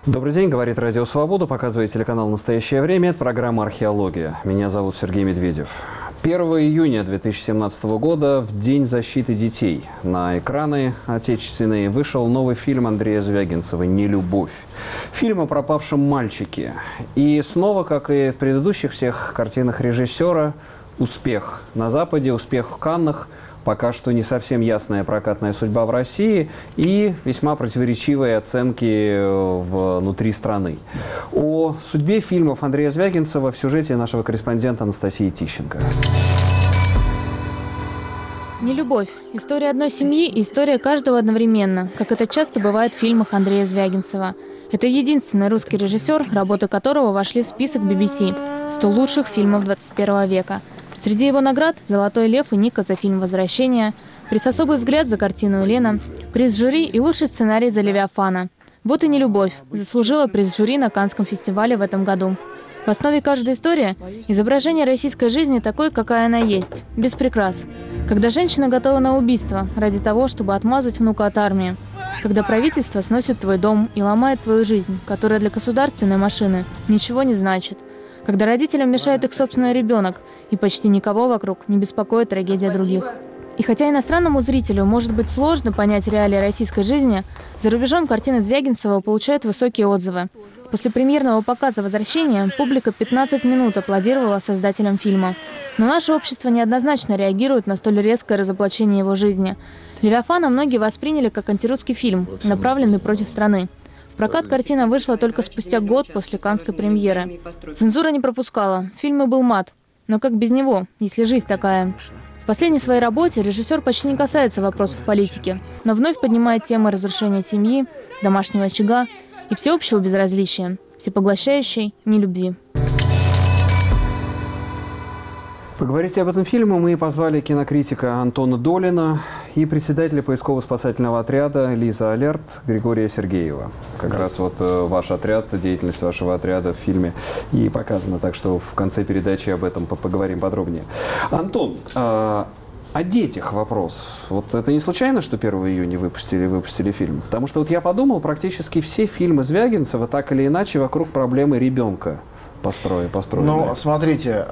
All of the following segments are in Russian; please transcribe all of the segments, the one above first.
Добрый день, говорит Радио Свобода, показывает телеканал «Настоящее время». Это программа «Археология». Меня зовут Сергей Медведев. 1 июня 2017 года, в День защиты детей, на экраны отечественные вышел новый фильм Андрея Звягинцева «Нелюбовь». Фильм о пропавшем мальчике. И снова, как и в предыдущих всех картинах режиссера, успех на Западе, успех в Каннах. Пока что не совсем ясная прокатная судьба в России и весьма противоречивые оценки внутри страны. О судьбе фильмов Андрея Звягинцева в сюжете нашего корреспондента Анастасии Тищенко. «Нелюбовь» – история одной семьи и история каждого одновременно, как это часто бывает в фильмах Андрея Звягинцева. Это единственный русский режиссер, работы которого вошли в список BBC «100 лучших фильмов 21 века». Среди его наград – «Золотой лев» и «Ника» за фильм «Возвращение», приз «Особый взгляд» за картину «Елена», приз жюри и лучший сценарий за «Левиафана». Вот и «Нелюбовь» заслужила приз жюри на Каннском фестивале в этом году. В основе каждой истории – изображение российской жизни такой, какая она есть, без прикрас. Когда женщина готова на убийство ради того, чтобы отмазать внука от армии. Когда правительство сносит твой дом и ломает твою жизнь, которая для государственной машины ничего не значит. Когда родителям мешает их собственный ребенок, и почти никого вокруг не беспокоит трагедия других. И хотя иностранному зрителю может быть сложно понять реалии российской жизни, за рубежом картины Звягинцева получают высокие отзывы. После премьерного показа «Возвращения» публика 15 минут аплодировала создателям фильма. Но наше общество неоднозначно реагирует на столь резкое разоблачение его жизни. «Левиафана» многие восприняли как антирусский фильм, направленный против страны. В прокат картина вышла только спустя год после каннской премьеры. Цензура не пропускала, в фильме был мат. Но как без него, если жизнь такая? В последней своей работе режиссер почти не касается вопросов политики, но вновь поднимает темы разрушения семьи, домашнего очага и всеобщего безразличия, всепоглощающей нелюбви. Поговорить об этом фильме мы позвали кинокритика Антона Долина и председателя поисково-спасательного отряда «Лиза Алерт» Григория Сергеева. Как раз вот ваш отряд, деятельность вашего отряда в фильме и показана, так что в конце передачи об этом поговорим подробнее. Антон, о детях вопрос. Вот это не случайно, что 1 июня выпустили фильм? Потому что вот я подумал, практически все фильмы Звягинцева так или иначе вокруг проблемы ребенка построены. Ну, смотрите,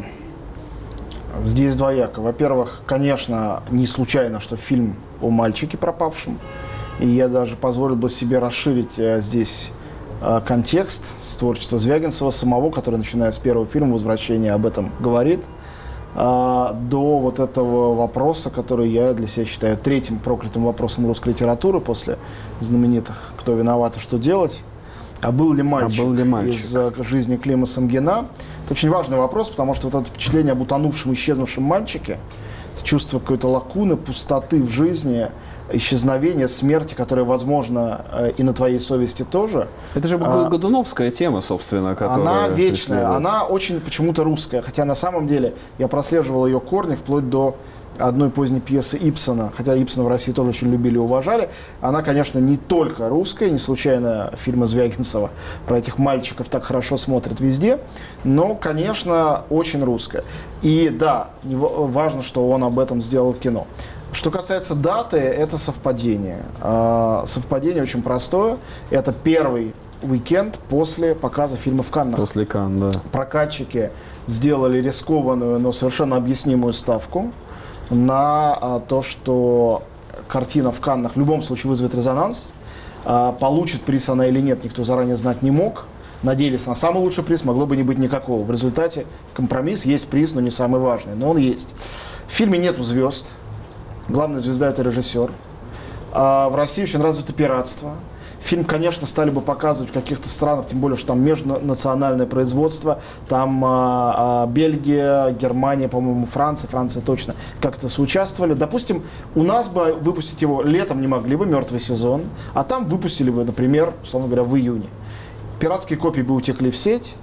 здесь двояко. Во-первых, конечно, не случайно, что фильм о мальчике пропавшем. И я даже позволил бы себе расширить здесь контекст с творчества Звягинцева самого, который, начиная с первого фильма «Возвращение», об этом говорит, до вот этого вопроса, который я для себя считаю третьим проклятым вопросом русской литературы после знаменитых «Кто виноват и что делать?». А был ли мальчик из жизни Клима Самгина? Это очень важный вопрос, потому что вот это впечатление об утонувшем, исчезнувшем мальчике, это чувство какой-то лакуны, пустоты в жизни, исчезновения, смерти, которая, возможно, и на твоей совести тоже. Это же годуновская тема, собственно, которая... Она вечная, она очень почему-то русская, хотя на самом деле я прослеживал ее корни вплоть до одной поздней пьесы Ибсена, хотя Ибсена в России тоже очень любили и уважали. Она, конечно, не только русская, не случайно фильмы Звягинцева про этих мальчиков так хорошо смотрят везде, но, конечно, очень русская. И да, важно, что он об этом сделал кино. Что касается даты, это совпадение. Совпадение очень простое. Это первый уикенд после показа фильма в Каннах. После Канн, да. Прокатчики сделали рискованную, но совершенно объяснимую ставку на то, что картина в Каннах в любом случае вызовет резонанс. Получит приз она или нет, никто заранее знать не мог. Надеялись на самый лучший приз, могло бы не быть никакого. В результате компромисс, есть приз, но не самый важный, но он есть. В фильме нету звезд. Главная звезда – это режиссер. В России очень развито пиратство. Фильм, конечно, стали бы показывать в каких-то странах, тем более, что там межнациональное производство, там Бельгия, Германия, по-моему, Франция точно как-то соучаствовали. Допустим, у нас бы выпустить его летом не могли бы, мертвый сезон, а там выпустили бы, например, условно говоря, в июне. Пиратские копии бы утекли в сеть,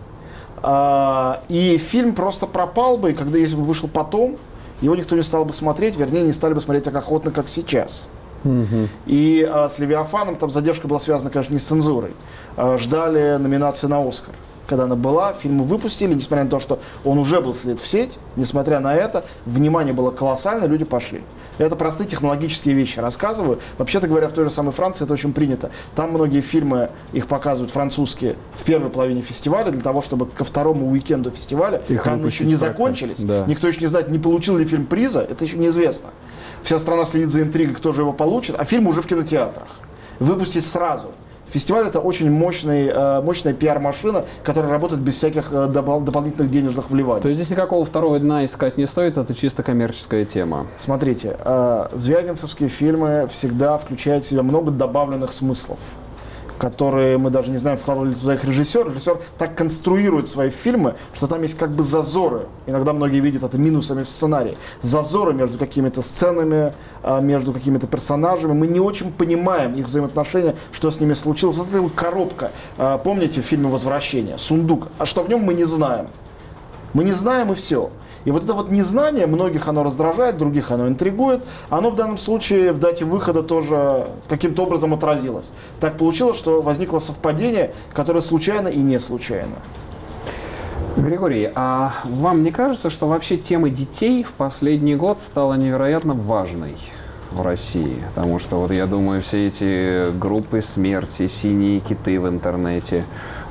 и фильм просто пропал бы, и когда, если бы вышел потом, его никто не стал бы смотреть, вернее, не стали бы смотреть так охотно, как сейчас. И с «Левиафаном» там задержка была связана, конечно, не с цензурой. Ждали номинации на «Оскар». когда она была, фильм выпустили, несмотря на то, что он уже был слит в сеть, несмотря на это, внимание было колоссальное, люди пошли. Это простые технологические вещи рассказываю. Вообще-то говоря, в той же самой Франции это очень принято. Там многие фильмы, их показывают французские в первой половине фестиваля, для того, чтобы ко второму уикенду фестиваля, Канны еще не закончились, никто еще не знает, не получил ли фильм приза, это еще неизвестно. Вся страна следит за интригой, кто же его получит, а фильм уже в кинотеатрах. Выпустить сразу. Фестиваль — это очень мощная пиар-машина, которая работает без всяких дополнительных денежных вливаний. То есть здесь никакого второго дна искать не стоит, это чисто коммерческая тема. Смотрите, звягинцевские фильмы всегда включают в себя много добавленных смыслов, которые мы даже не знаем, вкладывали туда их режиссер. Режиссер так конструирует свои фильмы, что там есть как бы зазоры. Иногда многие видят это минусами в сценарии. Зазоры между какими-то сценами, между какими-то персонажами. Мы не очень понимаем их взаимоотношения, что с ними случилось. Вот эта коробка, помните в фильме «Возвращение», сундук. А что в нем, мы не знаем. Мы не знаем, и все. И вот это вот незнание, многих оно раздражает, других оно интригует. Оно в данном случае в дате выхода тоже каким-то образом отразилось. Так получилось, что возникло совпадение, которое случайно и не случайно. Григорий, а вам не кажется, что вообще тема детей в последний год стала невероятно важной в России? Потому что вот я думаю, все эти группы смерти, синие киты в интернете,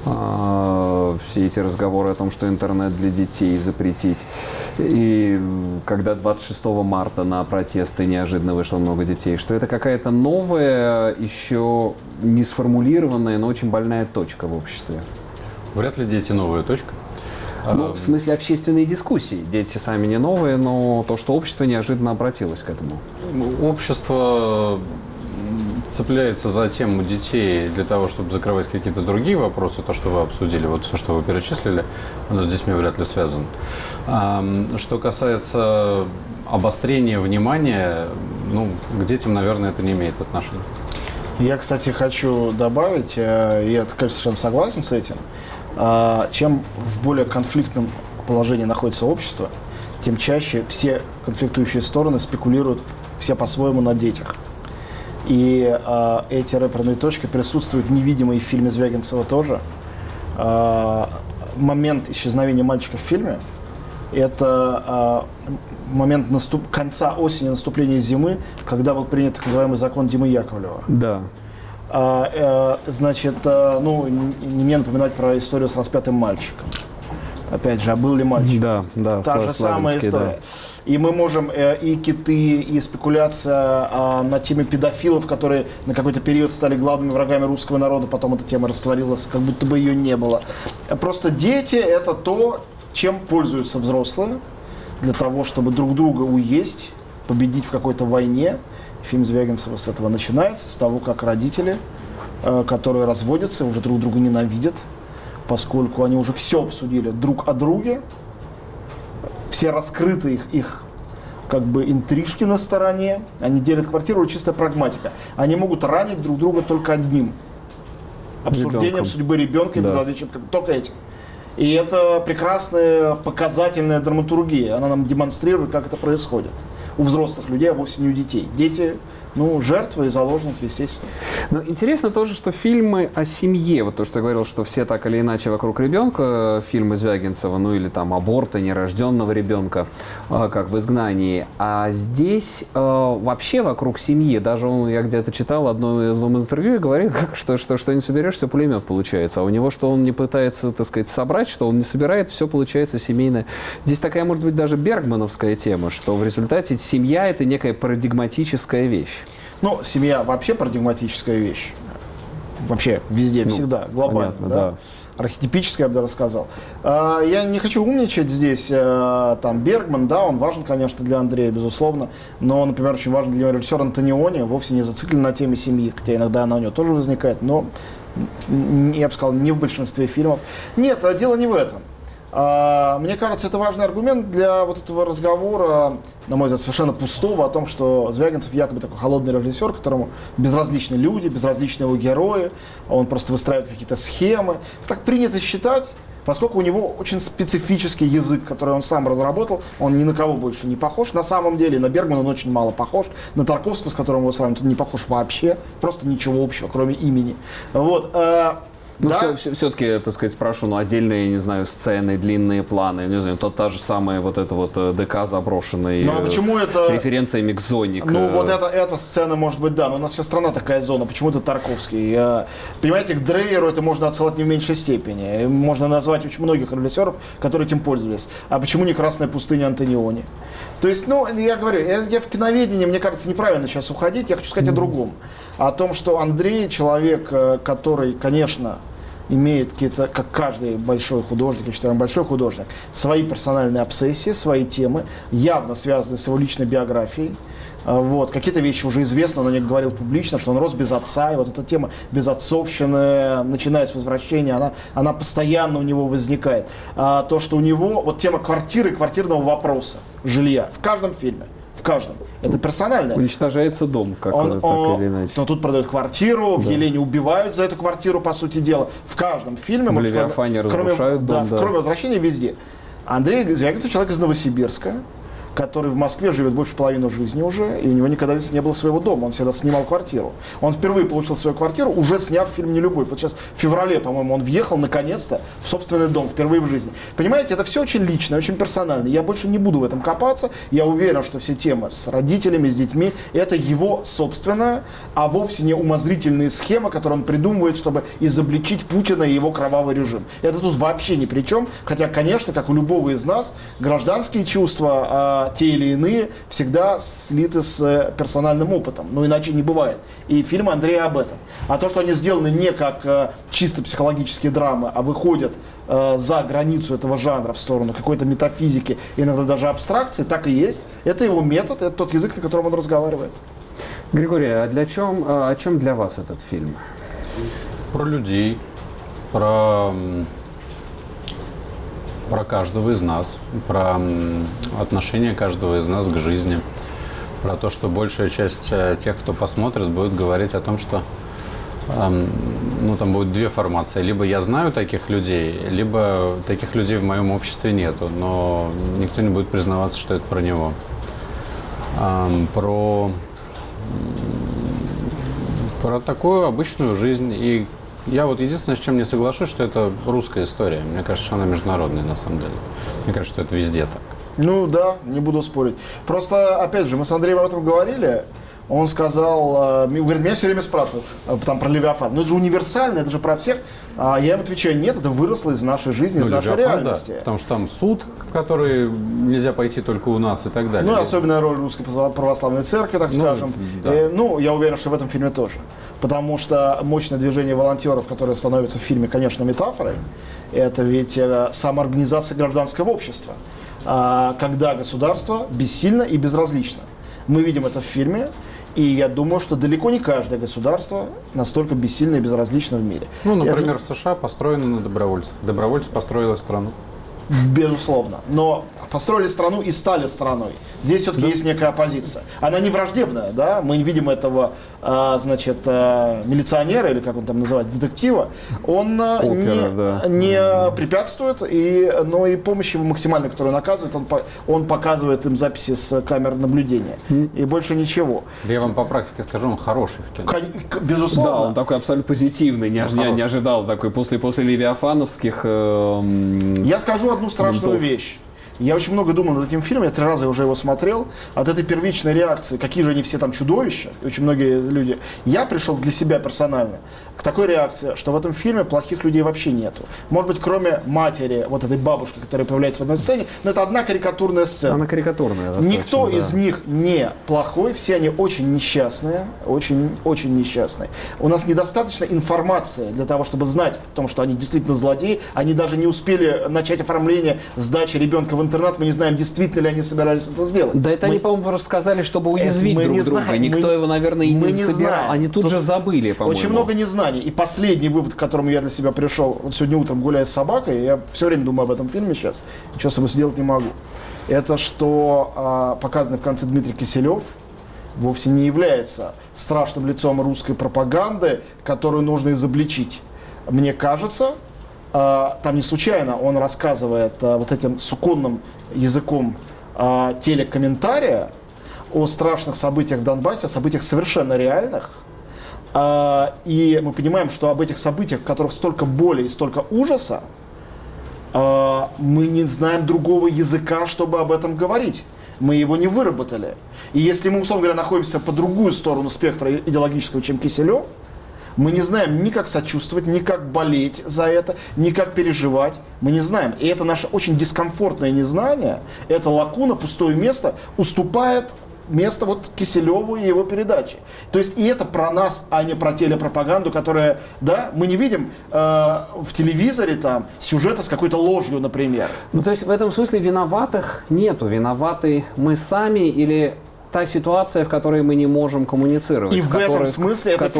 все эти разговоры о том, что интернет для детей запретить. И когда 26 марта на протесты неожиданно вышло много детей, что это какая-то новая, еще не сформулированная, но очень больная точка в обществе. Вряд ли дети новая точка. Ну, в смысле общественной дискуссии. Дети сами не новые, но то, что общество неожиданно обратилось к этому. Общество цепляется за тему детей для того, чтобы закрывать какие-то другие вопросы, то, что вы обсудили, вот все, что вы перечислили, оно с детьми вряд ли связано. Что касается обострения внимания, ну, к детям, наверное, это не имеет отношения. Я, кстати, хочу добавить, я, конечно, совершенно согласен с этим, чем в более конфликтном положении находится общество, тем чаще все конфликтующие стороны спекулируют все по-своему на детях. И эти рэперные точки присутствуют невидимые в фильме Звягинцева тоже. Момент исчезновения мальчика в фильме – это момент конца осени, наступления зимы, когда был принят так называемый закон Димы Яковлева. Да. Значит, ну, не мне напоминать про историю с распятым мальчиком. Опять же, а был ли мальчик? Да, да. Та же самая история. Да. И мы можем и киты, и спекуляция на теме педофилов, которые на какой-то период стали главными врагами русского народа, потом эта тема растворилась, как будто бы ее не было. Просто дети – это то, чем пользуются взрослые, для того, чтобы друг друга уесть, победить в какой-то войне. Фильм Звягинцева с этого начинается, с того, как родители, которые разводятся, уже друг друга ненавидят, поскольку они уже все обсудили друг о друге, все раскрыты их как бы интрижки на стороне, они делят квартиру, чистая прагматика. Они могут ранить друг друга только одним обсуждением судьбы ребенка и безразличием, только этим. И это прекрасная показательная драматургия, она нам демонстрирует, как это происходит. У взрослых людей, а вовсе не у детей. Дети, ну, жертвы и заложники, естественно. Но интересно тоже, что фильмы о семье, вот то, что я говорил, что все так или иначе вокруг ребенка, фильмы Звягинцева, ну или там аборта нерожденного ребенка, как в «Изгнании», а здесь вообще вокруг семьи, даже я где-то читал одно из интервью и говорил, что не соберешь, все пулемет получается, а у него, что он не пытается, так сказать, собрать, что он не собирает, все получается семейное. Здесь такая, может быть, даже бергмановская тема, что в результате семья – это некая парадигматическая вещь. Ну, семья вообще парадигматическая вещь. Вообще, везде, всегда, глобально. Понятно, да? Архетипическая, я бы даже сказал. Я не хочу умничать здесь. Там Бергман, да, он важен, конечно, для Андрея, безусловно. Но, например, очень важен для режиссера Антониони, вовсе не зациклен на теме семьи, хотя иногда она у него тоже возникает, но, я бы сказал, не в большинстве фильмов. Нет, дело не в этом. Мне кажется, это важный аргумент для вот этого разговора, на мой взгляд, совершенно пустого, о том, что Звягинцев якобы такой холодный режиссер, которому безразличны люди, безразличны его герои, он просто выстраивает какие-то схемы. Так принято считать, поскольку у него очень специфический язык, который он сам разработал, он ни на кого больше не похож. На самом деле на Бергмана он очень мало похож, на Тарковского, с которым его сравнивают, он не похож вообще, просто ничего общего, кроме имени. Вот. Ну, Да? все-таки, так сказать, спрошу, отдельные, не знаю, сцены, длинные планы, не знаю, та же самая вот эта вот ДК заброшенный, Ну, а почему с это... референциями к Зоник. Ну, вот эта сцена, может быть, да, но у нас вся страна такая зона, почему это Тарковский? Понимаете, к Дрейеру это можно отсылать не в меньшей степени. Можно назвать очень многих режиссеров, которые этим пользовались. А почему не «Красная пустыня» Антониони? То есть, я говорю, я в киноведении, мне кажется, неправильно сейчас уходить, я хочу сказать о другом. О том, что Андрей человек, который, конечно, имеет какие-то, как каждый большой художник, я считаю, он большой художник, свои персональные обсессии, свои темы, явно связанные с его личной биографией. Вот. Какие-то вещи уже известны, он о них говорил публично, что он рос без отца, и вот эта тема безотцовщины, начиная с возвращения, она постоянно у него возникает. То, что у него, вот тема квартиры, квартирного вопроса, жилья, в каждом фильме. В каждом. Это персонально. Уничтожается дом, так или иначе. Но тут продают квартиру, в Елене убивают за эту квартиру, по сути дела. В каждом фильме. В Левиафане разрушают дом. Да, кроме возвращения, везде. Андрей Звягинцев человек из Новосибирска, который в Москве живет больше половины жизни уже, и у него никогда здесь не было своего дома, он всегда снимал квартиру. Он впервые получил свою квартиру, уже сняв фильм «Нелюбовь». Вот сейчас в феврале, по-моему, он въехал наконец-то в собственный дом, впервые в жизни. Понимаете, это все очень личное, очень персонально. Я больше не буду в этом копаться. Я уверен, что все темы с родителями, с детьми, это его собственная, а вовсе не умозрительные схемы, которые он придумывает, чтобы изобличить Путина и его кровавый режим. Это тут вообще ни при чем. Хотя, конечно, как у любого из нас, гражданские чувства, те или иные, всегда слиты с персональным опытом. Но иначе не бывает. И фильм Андрея об этом. А то, что они сделаны не как чисто психологические драмы, а выходят за границу этого жанра в сторону какой-то метафизики, иногда даже абстракции, так и есть. Это его метод, это тот язык, на котором он разговаривает. Григорий, о чем для вас этот фильм? Про людей, про каждого из нас, про отношение каждого из нас к жизни, про то, что большая часть тех, кто посмотрит, будет говорить о том, что там будет две формации. Либо я знаю таких людей, либо таких людей в моем обществе нету, но никто не будет признаваться, что это про него. Про такую обычную жизнь. И я вот единственное, с чем не соглашусь, что это русская история. Мне кажется, что она международная на самом деле. Мне кажется, что это везде так. Ну да, не буду спорить. Просто, опять же, мы с Андреем об этом говорили. Он сказал, говорит, меня все время спрашивают там про Левиафан. Ну это же универсально, это же про всех. А я им отвечаю, нет, это выросло из нашей жизни, из нашей реальности. Да, потому что там суд, в который нельзя пойти только у нас и так далее. Ну и особенная роль Русской Православной Церкви, так скажем. Да. Я уверен, что в этом фильме тоже. Потому что мощное движение волонтеров, которое становится в фильме, конечно, метафорой, это ведь самоорганизация гражданского общества. Когда государство бессильно и безразлично. Мы видим это в фильме. И я думаю, что далеко не каждое государство настолько бессильно и безразлично в мире. Ну, например, США построены на добровольцах. Добровольцы построили страну. Безусловно. Но построили страну и стали страной. Здесь все-таки есть некая оппозиция. Она не враждебная, да? Мы видим этого, милиционера, или как он там называет, детектива. Он не препятствует, но и помощь его максимально, которую он оказывает, он показывает им записи с камер наблюдения. И больше ничего. Я вам по практике скажу, он хороший в кино. Безусловно. Да, он такой абсолютно позитивный. Не ожидал такой после левиафановских. Я скажу одну страшную вещь. Я очень много думал над этим фильмом, я 3 раза уже его смотрел. От этой первичной реакции, какие же они все там чудовища, очень многие люди, я пришел для себя персонально к такой реакции, что в этом фильме плохих людей вообще нету. Может быть, кроме матери, вот этой бабушки, которая появляется в одной сцене, но это одна карикатурная сцена. Она карикатурная. Никто из них не плохой, все они очень несчастные, очень несчастные. У нас недостаточно информации для того, чтобы знать о том, что они действительно злодеи. Они даже не успели начать оформление сдачи ребенка в интернат, мы не знаем, действительно ли они собирались это сделать. Да, это они, по-моему, просто сказали, чтобы уязвить друг друга. Никто его, наверное, и не собирал. Они тут же забыли, по-моему. Очень много незнаний. И последний вывод, к которому я для себя пришел, вот сегодня утром гуляя с собакой, я все время думаю об этом фильме сейчас, ничего с собой сделать не могу. Это что показанный в конце Дмитрий Киселев вовсе не является страшным лицом русской пропаганды, которую нужно изобличить. Мне кажется, там не случайно он рассказывает вот этим суконным языком телекомментария о страшных событиях в Донбассе, о событиях совершенно реальных, И мы понимаем, что об этих событиях, в которых столько боли и столько ужаса, мы не знаем другого языка, чтобы об этом говорить. Мы его не выработали. И если мы, условно говоря, находимся по другую сторону спектра идеологического, чем Киселев, мы не знаем ни как сочувствовать, ни как болеть за это, ни как переживать. Мы не знаем. И это наше очень дискомфортное незнание, эта лакуна, пустое место, уступает место вот Киселеву и его передаче. То есть и это про нас, а не про телепропаганду, которая, да, мы не видим в телевизоре там сюжета с какой-то ложью, например. Ну, то есть в этом смысле виноватых нету. Виноваты мы сами или та ситуация, в которой мы не можем коммуницировать. И в этом смысле это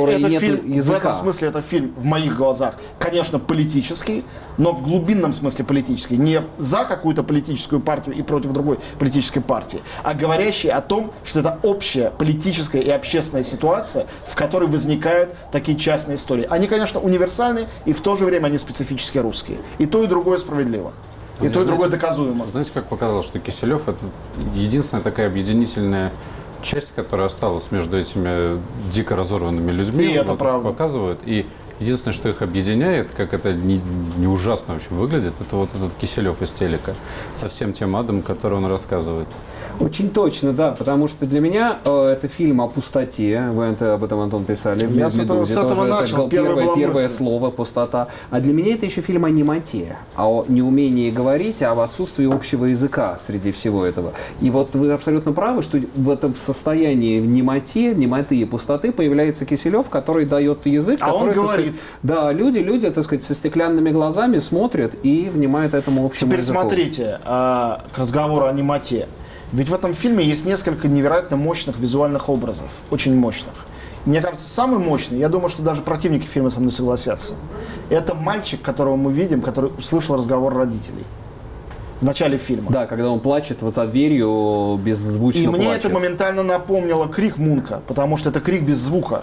фильм в моих глазах, конечно, политический, но в глубинном смысле политический. Не за какую-то политическую партию и против другой политической партии, а говорящий о том, что это общая политическая и общественная ситуация, в которой возникают такие частные истории. Они, конечно, универсальны, и в то же время они специфически русские. И то, и другое справедливо. И то, и другое доказуемо. Знаете, как показалось, что Киселев — это единственная такая объединительная часть, которая осталась между этими дико разорванными людьми. И это правда. Показывают. И единственное, что их объединяет, как это не ужасно вообще выглядит, это вот этот Киселев из телека со всем тем адом, который он рассказывает. Очень точно, да, потому что для меня это фильм о пустоте. Вы об этом, Антон, писали. Я с этого начал. Первое слово «пустота». А для меня это еще фильм о немоте, о неумении говорить, об отсутствии общего языка среди всего этого. И вот вы абсолютно правы, что в этом состоянии немоты и пустоты появляется Киселев, который дает язык. А который, он говорит. Да, люди, так сказать, со стеклянными глазами смотрят и внимают этому общему языку. Теперь смотрите, к разговору о немоте. Ведь в этом фильме есть несколько невероятно мощных визуальных образов, очень мощных. Мне кажется, самый мощный, я думаю, что даже противники фильма со мной согласятся, это мальчик, которого мы видим, который услышал разговор родителей в начале фильма. Да, когда он плачет вот за дверью, беззвучно плачет. И мне плачет. это моментально напомнило крик Мунка, потому что это крик без звука.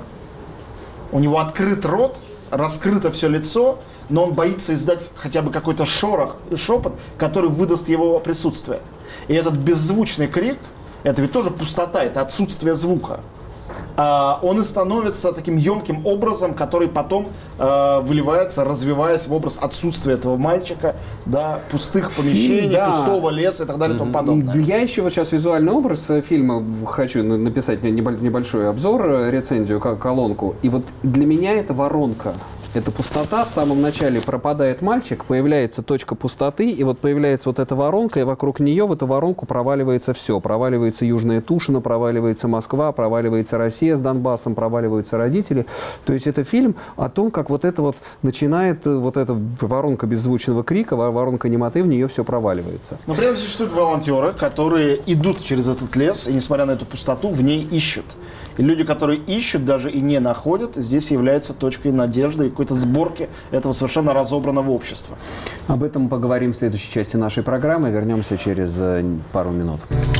У него открыт рот, раскрыто все лицо, но он боится издать хотя бы какой-то шорох и шепот, который выдаст его присутствие. И этот беззвучный крик, это ведь тоже пустота, это отсутствие звука. Он и становится таким емким образом, который потом выливается, развиваясь в образ отсутствия этого мальчика, да, пустых помещений, да, пустого леса и так далее и тому подобное. Я еще вот сейчас визуальный образ фильма хочу написать небольшой обзор, рецензию, колонку. И вот для меня это воронка. Это пустота, в самом начале пропадает мальчик, появляется точка пустоты, и вот появляется вот эта воронка, и вокруг нее в эту воронку проваливается все. Проваливается Южная Тушина, проваливается Москва, проваливается Россия с Донбассом, проваливаются родители. То есть это фильм о том, как вот это вот начинает, вот эта воронка беззвучного крика, воронка немоты, в нее все проваливается. Но при этом существуют волонтеры, которые идут через этот лес, и несмотря на эту пустоту, в ней ищут. И люди, которые ищут, даже и не находят, здесь являются точкой надежды и какой-то сборки этого совершенно разобранного общества. Об этом поговорим в следующей части нашей программы. Вернемся через пару минут.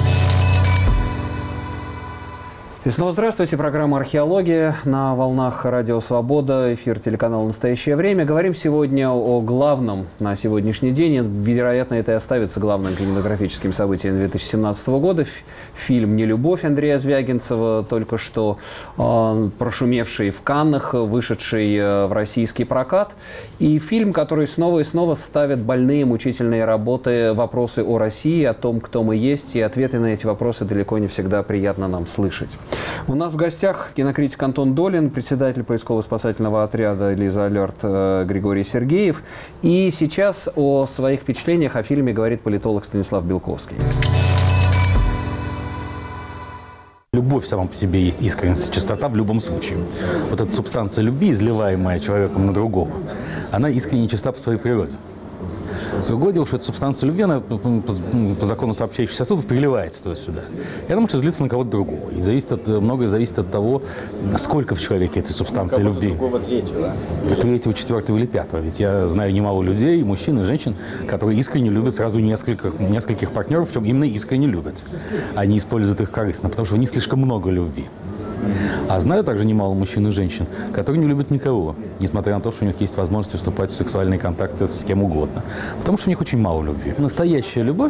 И снова здравствуйте. Программа «Археология» на волнах Радио Свобода, эфир телеканала «Настоящее время». Говорим сегодня о главном на сегодняшний день. И, вероятно, это и оставится главным кинематографическим событием 2017 года. Фильм «Нелюбовь» Андрея Звягинцева, только что прошумевший в Каннах, вышедший в российский прокат. И фильм, который снова и снова ставит больные, мучительные вопросы о России, о том, кто мы есть. И ответы на эти вопросы далеко не всегда приятно нам слышать. У нас в гостях кинокритик Антон Долин, председатель поисково-спасательного отряда «Лиза Алерт» Григорий Сергеев. И сейчас о своих впечатлениях о фильме говорит политолог Станислав Белковский. Любовь сама по себе есть искренность, чистота в любом случае. Вот эта субстанция любви, изливаемая человеком на другого, она искренне чиста по своей природе. Другое дело, что эта субстанция любви, она по закону сообщающих сосудов переливается туда-сюда. И она может излиться на кого-то другого. И многое зависит от того, сколько в человеке этой субстанции любви. Другого третьего. Третьего, четвертого или пятого. Ведь я знаю немало людей, мужчин и женщин, которые искренне любят сразу нескольких партнеров, причем именно искренне любят. Они используют их корыстно, потому что у них слишком много любви. А знаю также немало мужчин и женщин, которые не любят никого, несмотря на то, что у них есть возможность вступать в сексуальные контакты с кем угодно. Потому что у них очень мало любви. Настоящая любовь,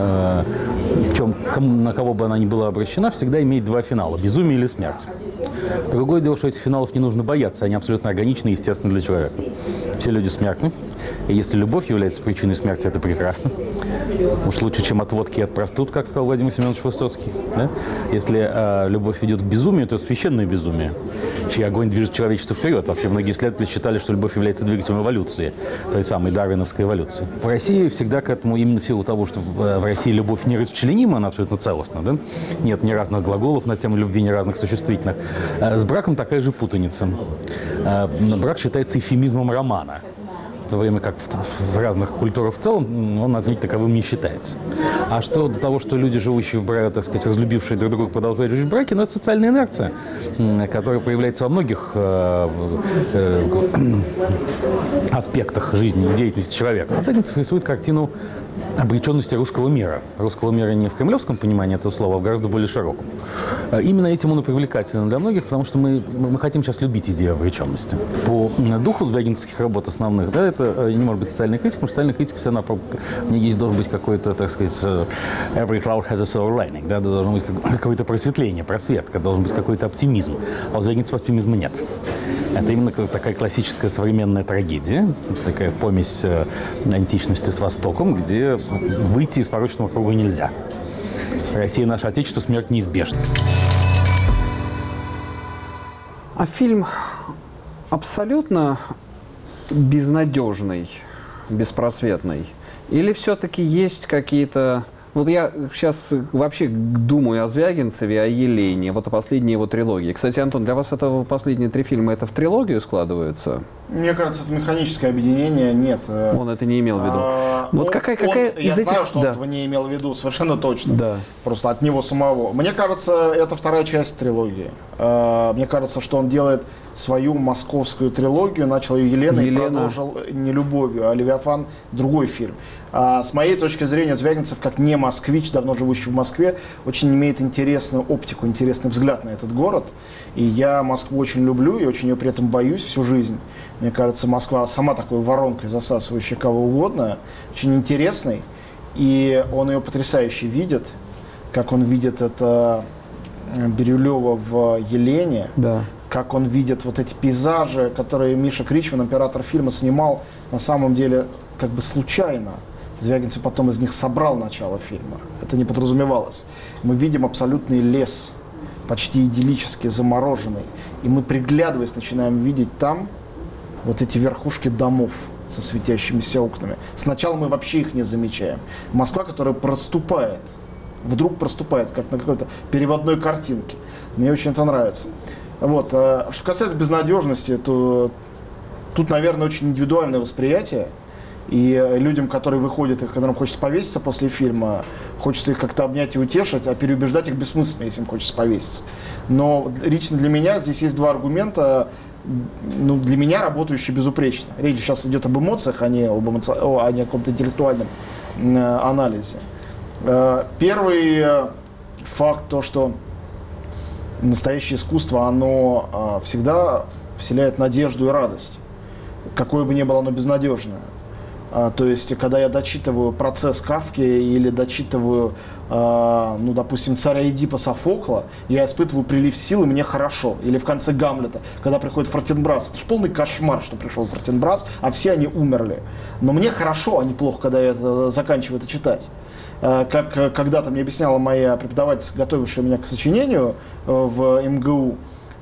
на кого бы она ни была обращена, всегда имеет два финала – безумие или смерть. Другое дело, что этих финалов не нужно бояться, они абсолютно органичны и естественны для человека. Все люди смертны, и если любовь является причиной смерти, это прекрасно. Уж лучше, чем от водки и от простуд, как сказал Владимир Семенович Высоцкий. Да? Если любовь ведет к безумию, то это священное безумие, чей огонь движет человечество вперед. Вообще многие исследователи считали, что любовь является двигателем эволюции, той самой дарвиновской эволюции. В России всегда к этому, именно в силу того, что в России любовь не расчленима, она абсолютно целостна. Да? Нет ни разных глаголов на тему любви, ни разных существительных. С браком такая же путаница. Брак считается эвфемизмом романа. В то время как в разных культурах в целом он отнюдь таковым не считается. А что до того, что люди, живущие в браке, так сказать, разлюбившие друг друга, продолжают жить в браке, это социальная инерция, которая проявляется во многих аспектах жизни и деятельности человека. Звягинцев рисует картину обреченности русского мира. Русского мира не в кремлевском понимании этого слова, а в гораздо более широком. Именно этим он и привлекателен для многих, потому что мы хотим сейчас любить идею обреченности. По духу звягинцевских работ основных, да, это не может быть социальная критика, потому что социальная критика всегда в ней есть должен быть какой-то, так сказать, every cloud has a silver lining, да, должно быть какое-то просветление, просветка, должен быть какой-то оптимизм. А у Звягинцева оптимизма нет. Это именно такая классическая современная трагедия, такая помесь античности с Востоком, где выйти из порочного круга нельзя. Россия, наше Отечество, смерть неизбежна. А фильм абсолютно безнадежный, беспросветный? Или все-таки есть какие-то... Вот я сейчас вообще думаю о Звягинцеве, о Елене, вот о последней его трилогии. Кстати, Антон, для вас это последние 3 фильма это в трилогию складываются? Мне кажется, это механическое объединение. Нет. Он это не имел в виду. Вот какая из я этих... знаю, что он этого не имел в виду, совершенно точно. Да. Просто от него самого. Мне кажется, это вторая часть трилогии. Мне кажется, что он делает свою московскую трилогию, начал ее Еленой и продолжил не «Любовью», а «Левиафан» другой фильм. С моей точки зрения, Звягинцев, как не москвич, давно живущий в Москве, очень имеет интересную оптику, интересный взгляд на этот город. И я Москву очень люблю и очень ее при этом боюсь всю жизнь. Мне кажется, Москва сама такой воронкой, засасывающей кого угодно, очень интересной. И он ее потрясающе видит, как он видит это Бирюлева в «Елене», да. Как он видит вот эти пейзажи, которые Миша Кричман, оператор фильма, снимал на самом деле как бы случайно. Звягинцев потом из них собрал начало фильма. Это не подразумевалось. Мы видим абсолютный лес, почти идиллически замороженный. И мы, приглядываясь, начинаем видеть там вот эти верхушки домов со светящимися окнами. Сначала мы вообще их не замечаем. Москва, которая проступает, вдруг проступает, как на какой-то переводной картинке. Мне очень это нравится. Вот. Что касается безнадежности, то тут, наверное, очень индивидуальное восприятие. И людям, которые выходят, и которым хочется повеситься после фильма, хочется их как-то обнять и утешить, а переубеждать их бессмысленно, если им хочется повеситься. Но лично для меня здесь есть 2 аргумента, ну, для меня работающие безупречно. Речь сейчас идет об эмоциях, а не о каком-то интеллектуальном анализе. Первый факт, то, что настоящее искусство, оно всегда вселяет надежду и радость, какое бы ни было оно безнадежное. То есть, когда я дочитываю «Процесс» Кафки или дочитываю, ну, допустим, «Царя Эдипа» Софокла, я испытываю прилив сил, и мне хорошо. Или в конце «Гамлета», когда приходит Фортенбрас. Это же полный кошмар, что пришел Фортенбрас, а все они умерли. Но мне хорошо, а не плохо, когда я заканчиваю это читать. Как когда-то мне объясняла моя преподавательница, готовившая меня к сочинению в МГУ,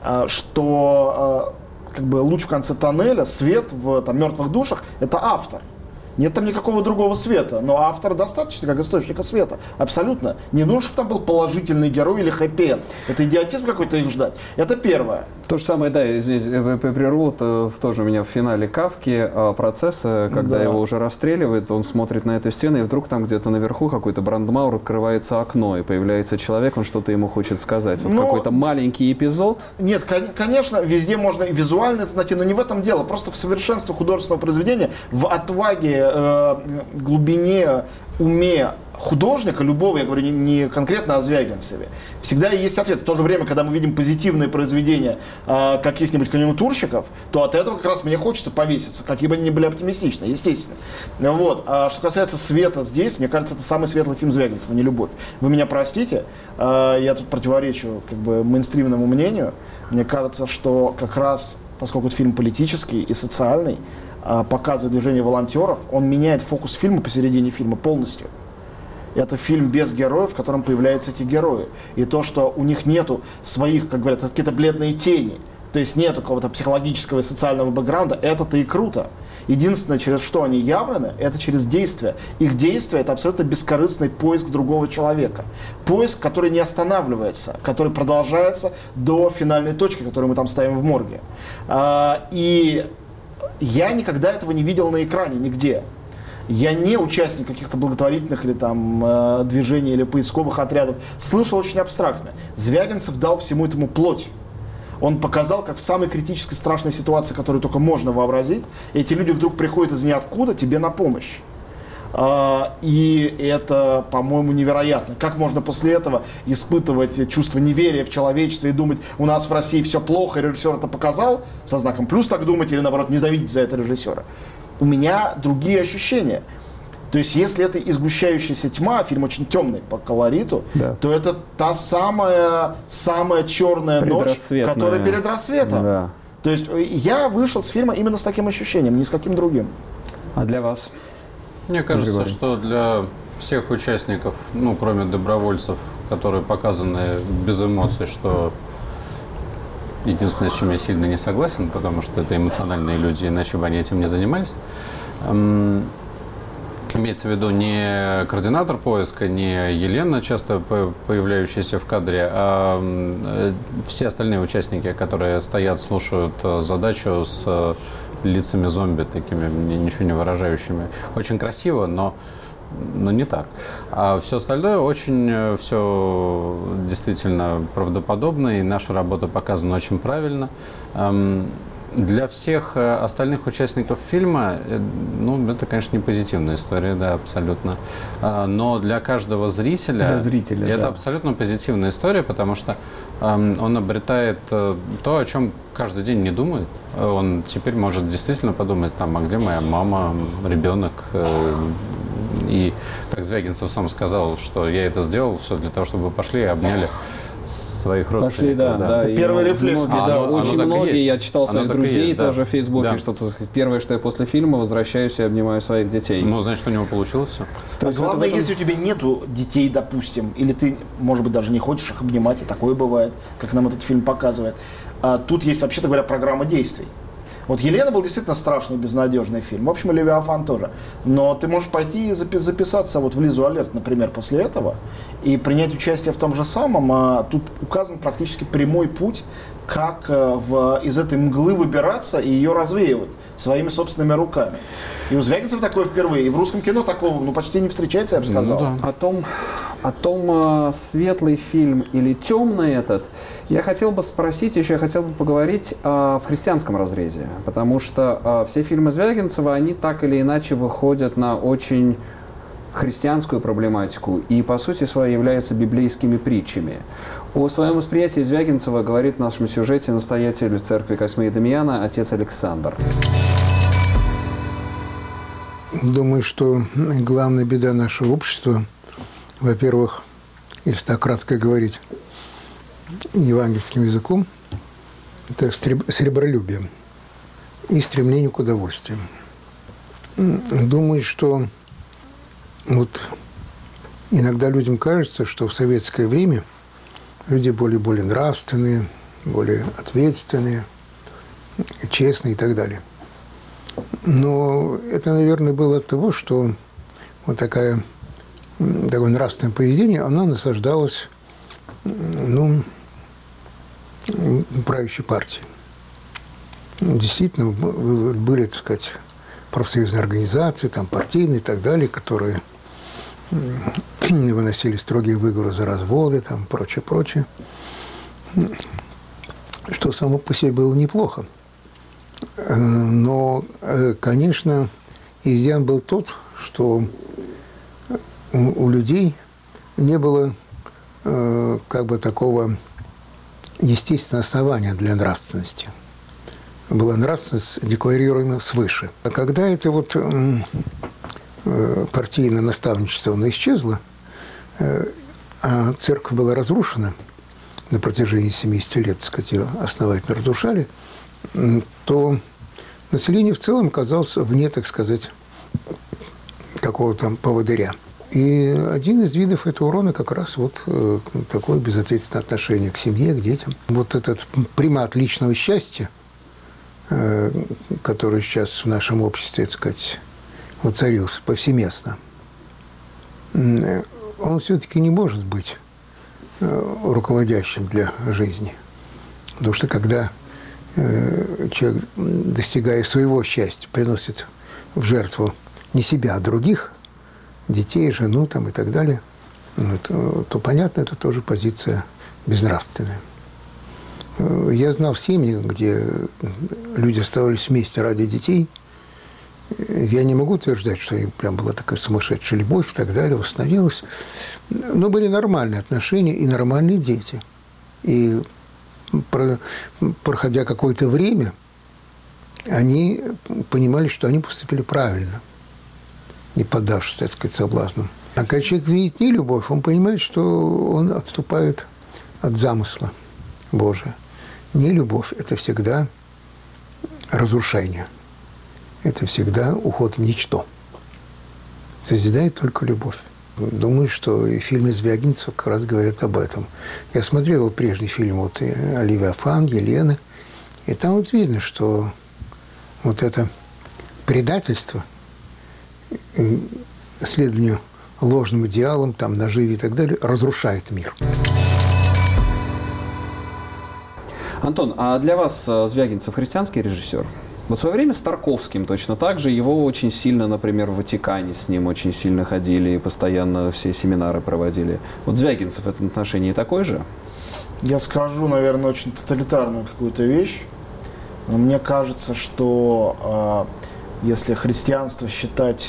что как бы луч в конце тоннеля, свет в «Мертвых душах» — это автор. Нет там никакого другого света, но автора достаточно как источника света. Абсолютно. Не нужно, чтобы там был положительный герой или хэппи-энд. Это идиотизм какой-то их ждать. Это первое. То же самое, да, извините, прерву, тоже у меня в финале Кафки «Процесса», когда его уже расстреливают, он смотрит на эту стену, и вдруг там где-то наверху какой-то Брандмауэр, открывается окно, и появляется человек, он что-то ему хочет сказать. Вот какой-то маленький эпизод. Нет, конечно, везде можно визуально это найти, но не в этом дело. Просто в совершенстве художественного произведения, в отваге уме художника, любого, я говорю не конкретно о Звягинцеве, всегда есть ответ. В то же время, когда мы видим позитивные произведения каких-нибудь конъюнктурщиков, то от этого как раз мне хочется повеситься, какие бы они ни были оптимистичны, естественно. Вот. А что касается света здесь, мне кажется, это самый светлый фильм Звягинцева, «Не любовь». Вы меня простите, я тут противоречу как бы мейнстримному мнению. Мне кажется, что как раз, поскольку это фильм политический и социальный, показывает движение волонтеров, он меняет фокус фильма посередине фильма полностью. Это фильм без героев, в котором появляются эти герои. И то, что у них нету своих, как говорят, какие-то бледные тени, то есть нету какого-то психологического и социального бэкграунда, это-то и круто. Единственное, через что они явлены, это через действия. Их действие – это абсолютно бескорыстный поиск другого человека. Поиск, который не останавливается, который продолжается до финальной точки, которую мы там ставим в морге. И я никогда этого не видел на экране нигде. Я не участник каких-то благотворительных или там движений или поисковых отрядов. Слышал очень абстрактно. Звягинцев дал всему этому плоть. Он показал, как в самой критической страшной ситуации, которую только можно вообразить, эти люди вдруг приходят из ниоткуда тебе на помощь. И это, по-моему, невероятно. Как можно после этого испытывать чувство неверия в человечество и думать, у нас в России все плохо, режиссер это показал, со знаком плюс так думать, или наоборот ненавидеть за это режиссера. У меня другие ощущения. То есть, если это «Изгущающаяся тьма», фильм очень темный по колориту, да, то это та самая черная ночь, которая перед рассветом. Да. То есть, я вышел с фильма именно с таким ощущением, ни с каким другим. А для вас? Мне кажется, что для всех участников, ну, кроме добровольцев, которые показаны без эмоций, что единственное, с чем я сильно не согласен, потому что это эмоциональные люди, иначе бы они этим не занимались. Имеется в виду не координатор поиска, не Елена, часто появляющаяся в кадре, а все остальные участники, которые стоят, слушают задачу с лицами зомби, такими ничего не выражающими. Очень красиво, но не так. А все остальное очень все действительно правдоподобно, и наша работа показана очень правильно. Для всех остальных участников фильма, ну, это, конечно, не позитивная история, да, абсолютно. Но для каждого зрителя, это да, абсолютно позитивная история, потому что он обретает то, о чем каждый день не думает. Он теперь может действительно подумать, там, а где моя мама, ребенок. И, как Звягинцев сам сказал, что я это сделал все для того, чтобы вы пошли и обняли своих родственников. Пошли, да. Первый рефлекс. Очень многие, я читал своих друзей тоже в Фейсбуке, да, что первое, что я после фильма возвращаюсь и обнимаю своих детей. Ну, значит, у него получилось все. Главное, если у тебя нету детей, допустим, или ты, может быть, даже не хочешь их обнимать, и такое бывает, как нам этот фильм показывает. Тут есть, вообще-то говоря, программа действий. Вот «Елена» был действительно страшный, безнадежный фильм. В общем, и «Левиафан» тоже. Но ты можешь пойти и записаться вот в «Лизу Алерт», например, после этого, и принять участие в том же самом. Тут указан практически прямой путь, как из этой мглы выбираться и ее развеивать своими собственными руками. И у Звягинцева такое впервые. И в русском кино такого почти не встречается, я бы сказал. Ну, да. О том, светлый фильм или темный этот, я хотел бы спросить еще, я хотел бы поговорить в христианском разрезе. Потому что все фильмы Звягинцева, они так или иначе выходят на очень христианскую проблематику и, по сути своей, являются библейскими притчами. О своем восприятии Звягинцева говорит в нашем сюжете настоятель церкви Косьмы и Дамиана, отец Александр. Думаю, что главная беда нашего общества, во-первых, если так кратко говорить евангельским языком, это сребролюбие и стремление к удовольствию. Думаю, что вот иногда людям кажется, что в советское время люди более нравственные, более ответственные, честные и так далее. Но это, наверное, было от того, что вот такое нравственное поведение, оно насаждалось, правящей партии. Действительно, были, так сказать, профсоюзные организации, там, партийные и так далее, которые выносили строгие выговоры за разводы, там, прочее, что само по себе было неплохо. Но, конечно, изъян был тот, что у людей не было как бы такого естественного основания для нравственности. Была нравственность декларирована свыше. А когда это вот партийное наставничество, оно исчезло, а церковь была разрушена на протяжении 70 лет, так сказать, ее основательно разрушали, то население в целом оказалось вне, так сказать, какого-то поводыря. И один из видов этого урона как раз вот такое безответственное отношение к семье, к детям. Вот этот примат личного счастья, который сейчас в нашем обществе, так сказать, воцарился повсеместно, он все-таки не может быть руководящим для жизни. Потому что когда человек, достигая своего счастья, приносит в жертву не себя, а других, детей, жену там, и так далее, то понятно, это тоже позиция безнравственная. Я знал семьи, где люди оставались вместе ради детей. Я не могу утверждать, что прям была такая сумасшедшая любовь и так далее, восстановилась. Но были нормальные отношения и нормальные дети. И проходя какое-то время, они понимали, что они поступили правильно, не поддавшись, так сказать, соблазнам. А когда человек видит не любовь, он понимает, что он отступает от замысла Божия. Не любовь – это всегда разрушение. Это всегда уход в ничто. Созидает только любовь. Думаю, что и фильмы Звягинцева как раз говорят об этом. Я смотрел прежний фильм вот Оливия Фан, Елена, и там вот видно, что вот это предательство, следование ложным идеалам, там, наживе и так далее, разрушает мир. Антон, а для вас Звягинцев христианский режиссер? Вот в свое время с Тарковским точно так же. Его очень сильно, например, в Ватикане с ним очень сильно ходили и постоянно все семинары проводили. Вот Звягинцев в этом отношении такой же? Я скажу, наверное, очень тоталитарную какую-то вещь. Мне кажется, что если христианство считать...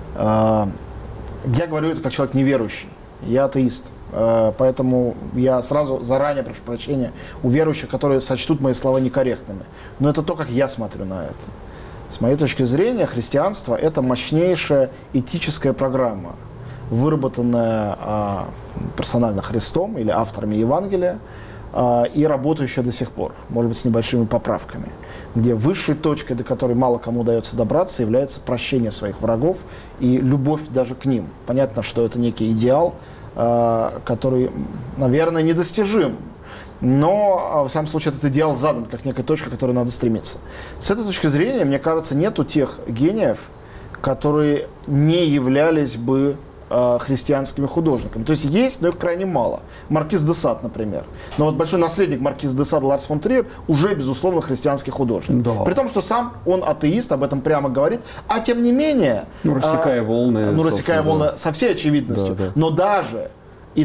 я говорю это как человек неверующий. Я атеист. Поэтому я сразу заранее прошу прощения у верующих, которые сочтут мои слова некорректными. Но это то, как я смотрю на это. С моей точки зрения, христианство – это мощнейшая этическая программа, выработанная персонально Христом или авторами Евангелия и работающая до сих пор, может быть, с небольшими поправками, где высшей точкой, до которой мало кому удается добраться, является прощение своих врагов и любовь даже к ним. Понятно, что это некий идеал, который, наверное, недостижим. Но, в самом случае, этот идеал задан как некая точка, к которой надо стремиться. С этой точки зрения, мне кажется, нету тех гениев, которые не являлись бы христианскими художниками. То есть есть, но их крайне мало. Маркиз де Сад, например. Но вот большой наследник Маркиз де Сада Ларс фон Триер уже, безусловно, христианский художник. Да. При том, что сам он атеист, об этом прямо говорит. А тем не менее... рассекая волны. Рассекая волны со всей очевидностью. Да, да. Но даже... И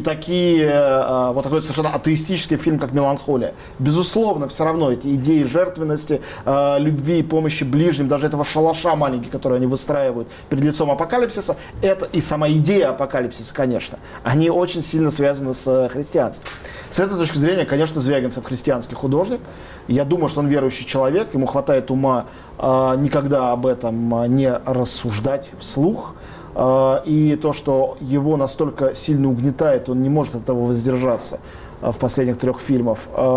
вот такой совершенно атеистический фильм, как «Меланхолия». Безусловно, все равно эти идеи жертвенности, любви и помощи ближним, даже этого шалаша маленький, который они выстраивают перед лицом апокалипсиса, это и сама идея апокалипсиса, конечно, они очень сильно связаны с христианством. С этой точки зрения, конечно, Звягинцев христианский художник. Я думаю, что он верующий человек, ему хватает ума никогда об этом не рассуждать вслух. И то, что его настолько сильно угнетает, он не может от этого воздержаться в последних 3 фильмах.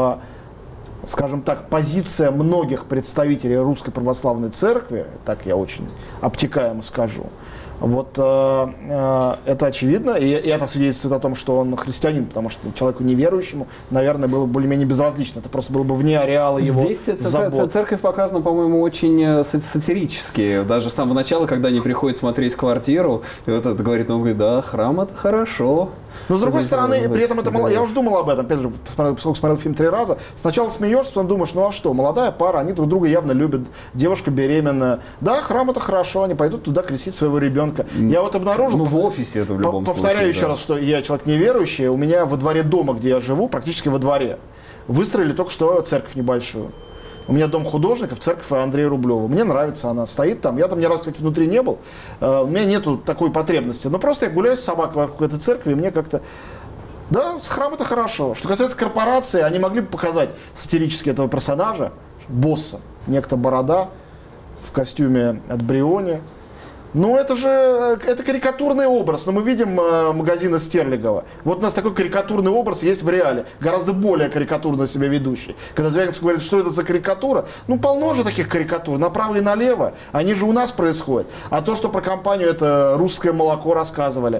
Скажем так, позиция многих представителей Русской Православной Церкви, так я очень обтекаемо скажу, вот это очевидно, и это свидетельствует о том, что он христианин, потому что человеку неверующему, наверное, было более-менее безразлично. Это просто было бы вне ареала его забот. Здесь церковь показана, по-моему, очень сатирически. Даже с самого начала, когда они приходят смотреть квартиру, и вот это говорит, он говорит, да, храм это хорошо. Но с другой стороны, при этом это мало. Я уже думал об этом, опять же, поскольку смотрел фильм 3 раза. Сначала смеешься, потом думаешь, ну а что, молодая пара, они друг друга явно любят, девушка беременная. Да, храм это хорошо, они пойдут туда крестить своего ребенка. Я вот обнаружил... Ну, в офисе это в любом случае. Повторяю еще раз, что я человек неверующий, у меня во дворе дома, где я живу, практически во дворе, выстроили только что церковь небольшую. У меня дом художников, церковь Андрея Рублева. Мне нравится она, стоит там. Я там ни разу, кстати, внутри не был. У меня нету такой потребности. Но просто я гуляю с собакой вокруг этой церкви, и мне как-то... Да, храм это хорошо. Что касается корпорации, они могли бы показать сатирически этого персонажа, босса, некто Борода в костюме от Бриони. Ну, это карикатурный образ, но мы видим магазины Стерлигова. Вот у нас такой карикатурный образ есть в реале, гораздо более карикатурно себя ведущий. Когда Звягинцев говорит, что это за карикатура, ну, полно же таких карикатур, направо и налево, они же у нас происходят. А то, что про компанию это русское молоко рассказывали,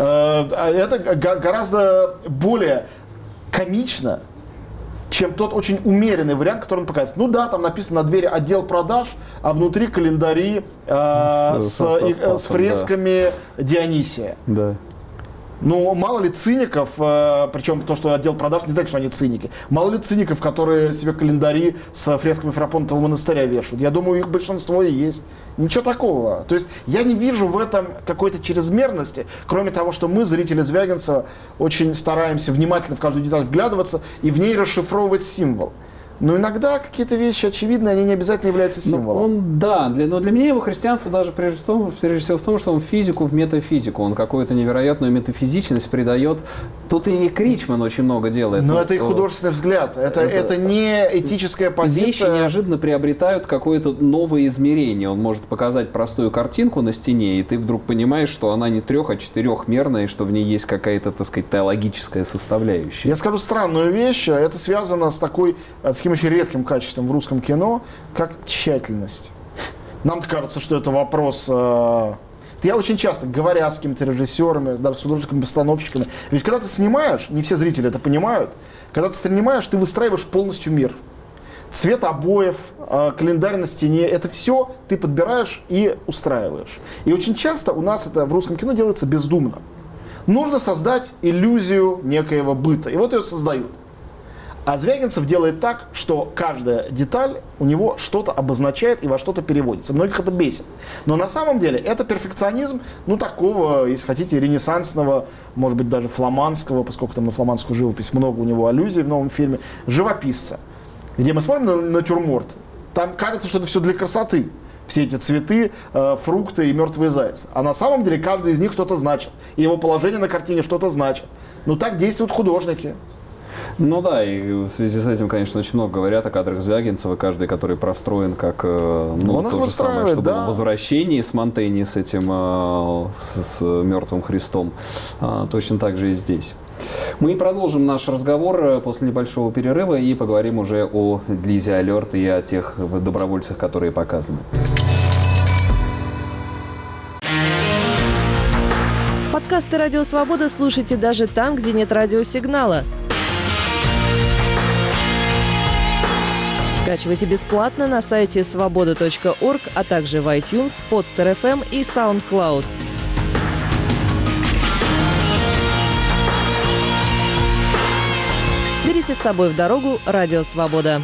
это гораздо более комично, чем тот очень умеренный вариант, который он показывает. Ну да, там написано на двери отдел продаж, а внутри календари с фресками Дионисия. Да. Ну, мало ли циников, причем то, что отдел продаж, не значит, что они циники. Мало ли циников, которые себе календари с фресками Ферапонтового монастыря вешают. Я думаю, их большинство и есть. Ничего такого. То есть я не вижу в этом какой-то чрезмерности, кроме того, что мы, зрители Звягинцева, очень стараемся внимательно в каждую деталь вглядываться и в ней расшифровывать символ. Но иногда какие-то вещи очевидные, они не обязательно являются символом. Но для меня его христианство даже прежде всего в том, что он физику в метафизику, он какую-то невероятную метафизичность придает. Тут и Кричман очень много делает. Но это и художественный взгляд, это не этическая позиция. Вещи неожиданно приобретают какое-то новое измерение. Он может показать простую картинку на стене, и ты вдруг понимаешь, что она не 3, а 4-мерная, и что в ней есть какая-то, так сказать, теологическая составляющая. Я скажу странную вещь, это связано с таким очень редким качеством в русском кино, как тщательность. Нам-то кажется, что это вопрос... Я очень часто, говоря с какими-то режиссерами, даже с художниками-постановщиками, ведь когда ты снимаешь, не все зрители это понимают, когда ты снимаешь, ты выстраиваешь полностью мир. Цвет обоев, календарь на стене, это все ты подбираешь и устраиваешь. И очень часто у нас это в русском кино делается бездумно. Нужно создать иллюзию некоего быта, и вот ее создают. А Звягинцев делает так, что каждая деталь у него что-то обозначает и во что-то переводится. Многих это бесит. Но на самом деле это перфекционизм, ну, такого, если хотите, ренессансного, может быть, даже фламандского, поскольку там на фламандскую живопись много у него аллюзий в новом фильме, живописца. Где мы смотрим на натюрморт, там кажется, что это все для красоты. Все эти цветы, фрукты и мертвые зайцы. А на самом деле каждый из них что-то значит. И его положение на картине что-то значит. Ну, так действуют художники. Ну да, и в связи с этим, конечно, очень много говорят о кадрах Звягинцева, каждый, который простроен как то же самое, что было в «Возвращении» с Монтеньи, с этим, с мертвым Христом, точно так же и здесь. Мы продолжим наш разговор после небольшого перерыва и поговорим уже о Лизе Алерт и о тех добровольцах, которые показаны. Подкасты «Радио Свобода» слушайте даже там, где нет радиосигнала. Скачивайте бесплатно на сайте svoboda.org, а также в iTunes, Podster.fm и SoundCloud. Берите с собой в дорогу «Радио Свобода».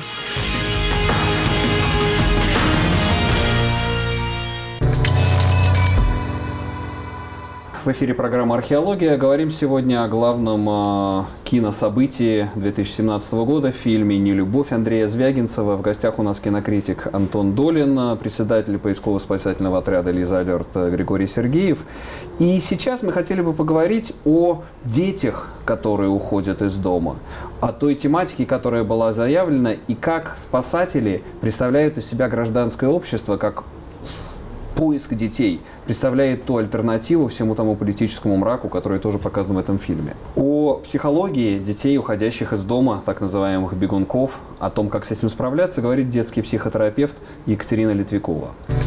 В эфире программа «Археология». Говорим сегодня о главном кинособытии 2017 года, в фильме «Нелюбовь» Андрея Звягинцева. В гостях у нас кинокритик Антон Долин, председатель поисково-спасательного отряда «Лиза Алерт» Григорий Сергеев. И сейчас мы хотели бы поговорить о детях, которые уходят из дома, о той тематике, которая была заявлена, и как спасатели представляют из себя гражданское общество, как поиск детей представляет ту альтернативу всему тому политическому мраку, который тоже показан в этом фильме. О психологии детей, уходящих из дома, так называемых бегунков, о том, как с этим справляться, говорит детский психотерапевт Екатерина Литвякова.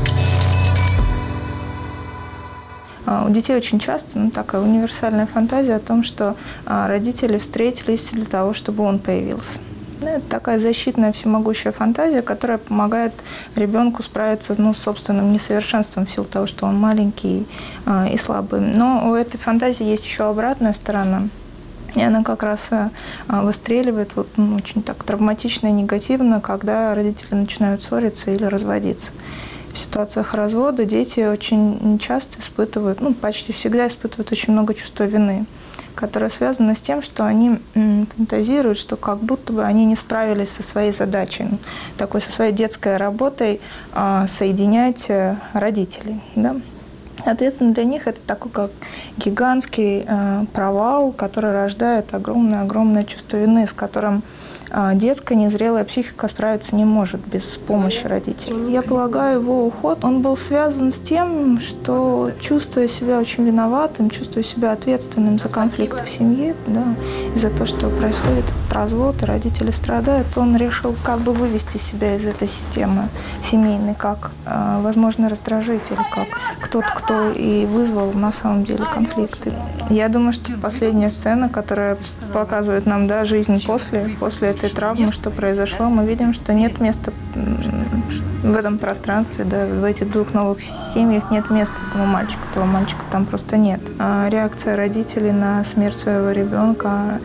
У детей очень часто такая универсальная фантазия о том, что родители встретились для того, чтобы он появился. Это такая защитная, всемогущая фантазия, которая помогает ребенку справиться с собственным несовершенством в силу того, что он маленький и слабый. Но у этой фантазии есть еще обратная сторона. И она как раз выстреливает очень так травматично и негативно, когда родители начинают ссориться или разводиться. В ситуациях развода дети очень часто испытывают, почти всегда испытывают очень много чувства вины. которая связана с тем, что они фантазируют, что как будто бы они не справились со своей задачей, со своей детской работой соединять родителей. Да? Соответственно, для них это такой как гигантский провал, который рождает огромное чувство вины, с которым детская незрелая психика справиться не может без помощи родителей. Я полагаю, его уход, он был связан с тем, что, чувствуя себя очень виноватым, чувствуя себя ответственным за конфликты в семье, да, и за то, что происходит этот развод, и родители страдают, он решил как бы вывести себя из этой системы семейной, как возможный раздражитель, как кто-то, кто и вызвал на самом деле конфликты. Я думаю, что последняя сцена, которая показывает нам, да, жизнь после этой травмы, что произошло, мы видим, что нет места в этом пространстве, да, в этих двух новых семьях нет места этому мальчику, этого мальчика там просто нет. А реакция родителей на смерть своего ребенка,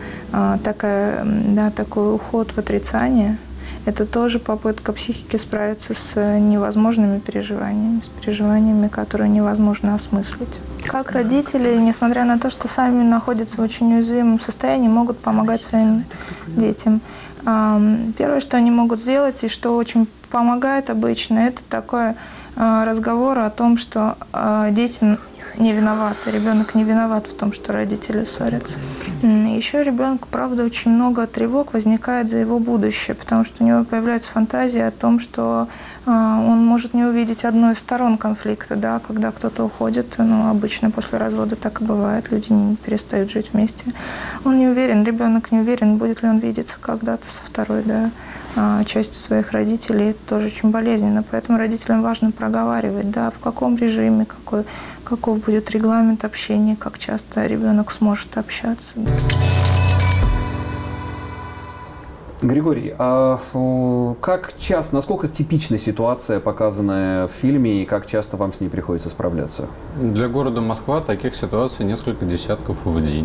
такой уход в отрицание, это тоже попытка психики справиться с невозможными переживаниями, с переживаниями, которые невозможно осмыслить. Как родители, несмотря на то, что сами находятся в очень уязвимом состоянии, могут помогать своим детям? Первое, что они могут сделать и что очень помогает обычно, это такой разговор о том, что дети не виноваты, ребенок не виноват в том, что родители ссорятся. Еще ребенку, правда, очень много тревог возникает за его будущее, потому что у него появляется фантазия о том, что он может не увидеть одной из сторон конфликта, да, когда кто-то уходит, обычно после развода так и бывает, люди не перестают жить вместе. Он не уверен, ребенок не уверен, будет ли он видеться когда-то со второй, да, частью своих родителей. Это тоже очень болезненно, поэтому родителям важно проговаривать, да, в каком режиме, каков будет регламент общения, как часто ребенок сможет общаться. Григорий, а как часто, насколько типична ситуация, показанная в фильме, и как часто вам с ней приходится справляться? Для города Москва таких ситуаций несколько десятков в день.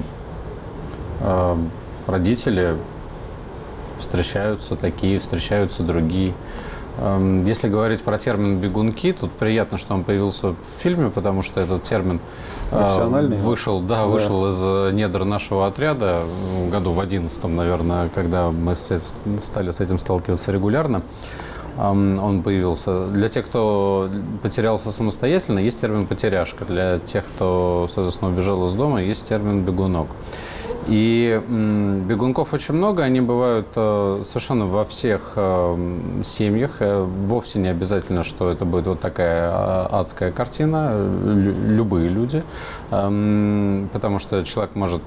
Родители встречаются такие, встречаются другие. Если говорить про термин «бегунки», тут приятно, что он появился в фильме, потому что этот термин вышел из недр нашего отряда в году в 11-м, наверное, когда мы стали с этим сталкиваться регулярно. Он появился. Для тех, кто потерялся самостоятельно, есть термин «потеряшка». Для тех, кто, соответственно, убежал из дома, есть термин «бегунок». И бегунков очень много, они бывают совершенно во всех семьях. Вовсе не обязательно, что это будет вот такая адская картина, любые люди, потому что человек может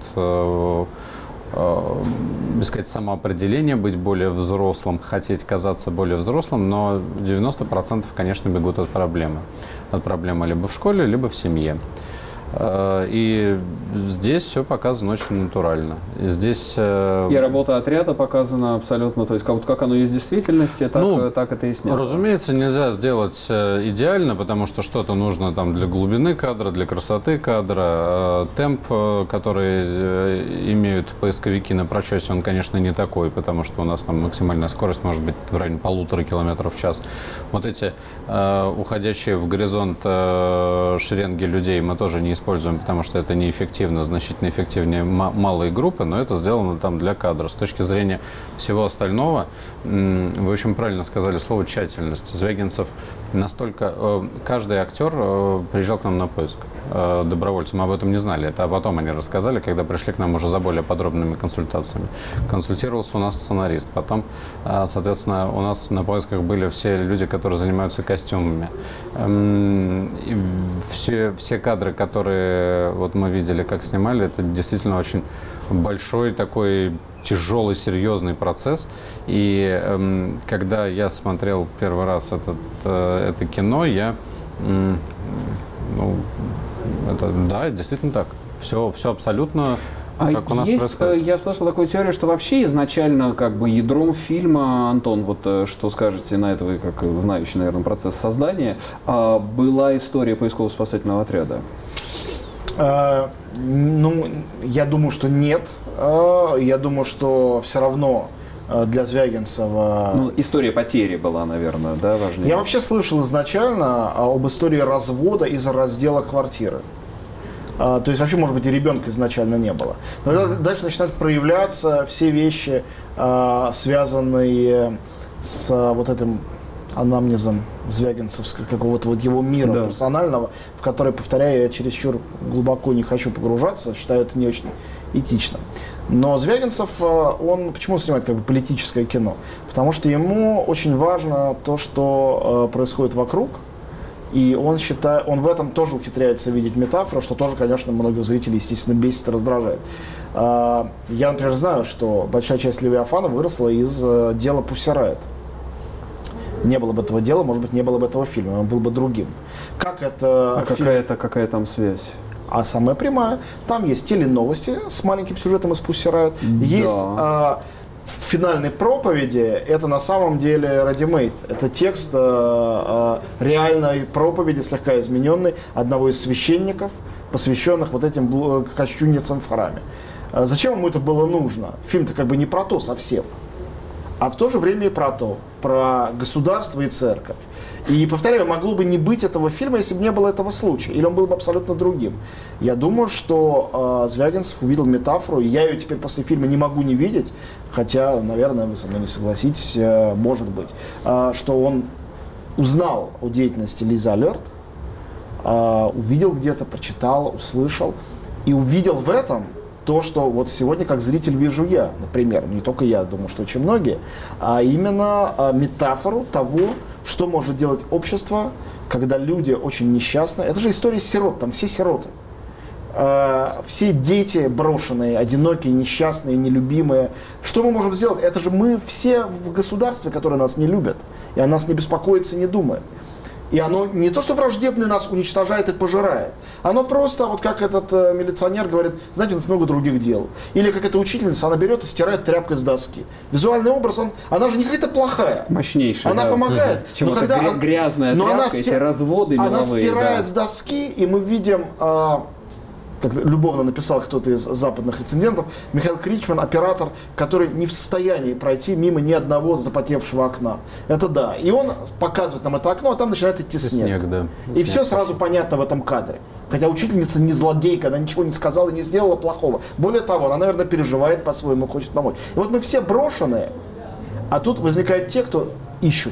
искать самоопределение, быть более взрослым, хотеть казаться более взрослым, но 90%, конечно, бегут от проблемы. От проблемы либо в школе, либо в семье. И здесь все показано очень натурально. Здесь и работа отряда показана абсолютно, то есть как оно есть в действительности, так это и снято. Разумеется, нельзя сделать идеально, потому что что-то нужно там для глубины кадра, для красоты кадра. Темп, который имеют поисковики на прочесе, он, конечно, не такой, потому что у нас там максимальная скорость может быть в районе 1,5 км в час. Вот эти уходящие в горизонт шеренги людей мы тоже не используем, потому что это неэффективно, значительно эффективнее малые группы, но это сделано там для кадра. С точки зрения всего остального, вы очень правильно сказали слово «тщательность». Звягинцев настолько... Каждый актер приезжал к нам на поиск добровольцем, мы об этом не знали. Это потом они рассказали, когда пришли к нам уже за более подробными консультациями. Консультировался у нас сценарист. Потом, соответственно, у нас на поисках были все люди, которые занимаются костюмами. Все кадры, которые вот мы видели, как снимали, это действительно очень большой такой тяжелый, серьезный процесс. И когда я смотрел первый раз это кино, да, действительно так. Все абсолютно как у нас происходит. Я слышал такую теорию, что вообще изначально ядром фильма, Антон, что скажете на это, вы как знающий, наверное, процесс создания, была история поисково-спасательного отряда? Я думаю, что нет. Я думаю, что все равно для Звягинцева... история потери была, наверное, да, важнее? Я вообще слышал изначально об истории развода из-за раздела квартиры. То есть вообще, может быть, и ребенка изначально не было. Но дальше начинают проявляться все вещи, связанные с вот этим анамнезом звягинцевского какого-то вот его мира персонального, в который, повторяю, я чересчур глубоко не хочу погружаться, считаю это не очень этично. Но Звягинцев, он почему снимает как бы политическое кино? Потому что ему очень важно то, что происходит вокруг, и он в этом тоже ухитряется видеть метафору, что тоже, конечно, многих зрителей, естественно, бесит и раздражает. Я, например, знаю, что большая часть Левиафана выросла из дела Pussy Riot. Не было бы этого дела, может быть, не было бы этого фильма, он был бы другим. Как это... Какая там связь? А самая прямая. Там есть теленовости с маленьким сюжетом из Pussy Riot. Есть в финальной проповеди, это на самом деле ready-made. Это текст реальной проповеди, слегка измененной, одного из священников, посвященных вот этим кощунницам в храме. Зачем ему это было нужно? Фильм-то как бы не про то совсем. А в то же время и про то, про государство и церковь. И, повторяю, могло бы не быть этого фильма, если бы не было этого случая. Или он был бы абсолютно другим. Я думаю, что Звягинцев увидел метафору, и я ее теперь после фильма не могу не видеть, хотя, наверное, вы со мной не согласитесь, может быть, что он узнал о деятельности Лизы Алерт, увидел где-то, прочитал, услышал, и увидел в этом то, что вот сегодня как зритель вижу я, например, не только я, думаю, что очень многие, а именно метафору того, что может делать общество, когда люди очень несчастны. Это же история сирот, там все сироты. Все дети брошенные, одинокие, несчастные, нелюбимые. Что мы можем сделать? Это же мы все в государстве, которое нас не любит, и о нас не беспокоится, не думает. И оно не то, что враждебное нас уничтожает и пожирает. Оно просто, вот как этот милиционер говорит, знаете, у нас много других дел. Или как эта учительница, она берет и стирает тряпкой с доски. Визуальный образ, она же не какая-то плохая. Мощнейшая. Она помогает. Но когда грязная тряпка, эти разводы меловые. Она стирает с доски, и мы видим... как любовно написал кто-то из западных рецензентов, Михаил Кричман, оператор, который не в состоянии пройти мимо ни одного запотевшего окна. Это да. И он показывает нам это окно, а там начинает идти снег. Да. И все сразу понятно в этом кадре. Хотя учительница не злодейка, она ничего не сказала и не сделала плохого. Более того, она, наверное, переживает по-своему, хочет помочь. И вот мы все брошенные, а тут возникают те, кто ищут.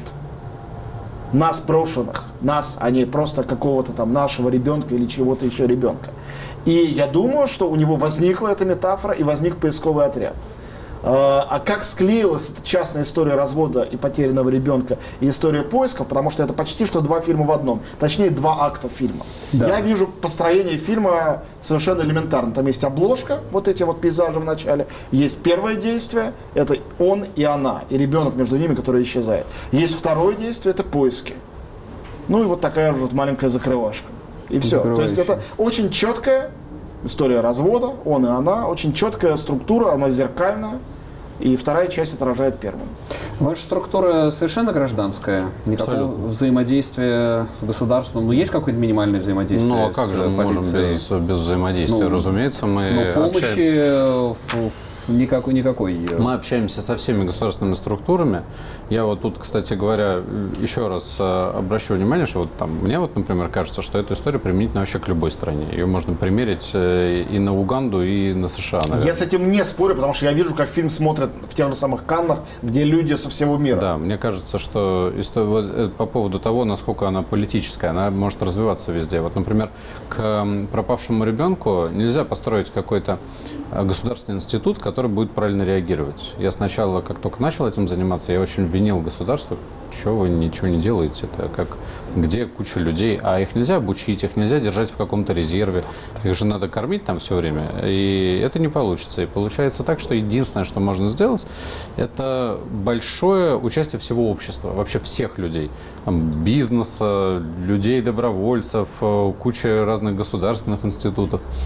Нас брошенных, нас, а не просто какого-то там нашего ребенка или чего-то еще ребенка. И я думаю, что у него возникла эта метафора и возник поисковый отряд. А как склеилась эта частная история развода и потерянного ребенка и история поисков, потому что это почти что два фильма в одном, точнее 2 акта фильма. Да. Я вижу построение фильма совершенно элементарно. Там есть обложка, вот эти вот пейзажи в начале, есть первое действие, это он и она, и ребенок между ними, который исчезает. Есть второе действие, это поиски. Ну и вот такая вот маленькая закрывашка. И все. То есть это очень четкая история развода, он и она, очень четкая структура, она зеркальная, и вторая часть отражает первую. Ваша структура совершенно гражданская, никакого взаимодействия с государством, но есть какое-то минимальное взаимодействие? Ну а как же мы можем без взаимодействия? Разумеется, мы помощи никакой. Мы общаемся со всеми государственными структурами. Я вот тут, кстати говоря, еще раз обращу внимание, что вот там мне вот, например, кажется, что эта история применительна вообще к любой стране. Ее можно примерить и на Уганду, и на США, наверное. Я с этим не спорю, потому что я вижу, как фильм смотрят в тех же самых Каннах, где люди со всего мира. Да, мне кажется, что по поводу того, насколько она политическая, она может развиваться везде. Вот, например, к пропавшему ребенку нельзя построить какой-то государственный институт, который будет правильно реагировать. Я сначала, как только начал этим заниматься, я очень винил государство, что вы ничего не делаете, это где куча людей, а их нельзя обучить, их нельзя держать в каком-то резерве, их же надо кормить там все время, и это не получится. И получается так, что единственное, что можно сделать, это большое участие всего общества, вообще всех людей, там, бизнеса, людей-добровольцев, куча разных государственных институтов.